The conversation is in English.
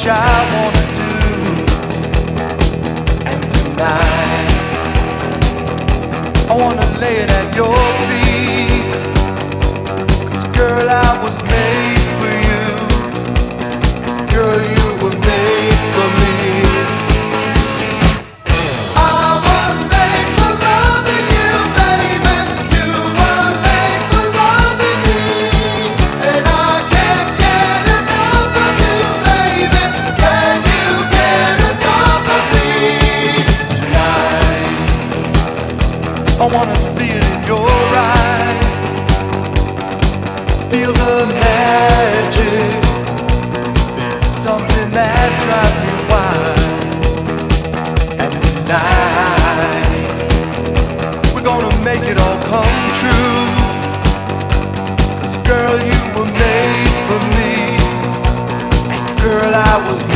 much I wanna do. And tonight I wanna lay it at your feet. 'Cause girl, I was made for you. Girl, you were made for me. I wanna see it in your eyes. Feel the magic. There's something that drives me wild. And tonight we're gonna make it all come true. 'Cause girl, you were made for me. And girl, I was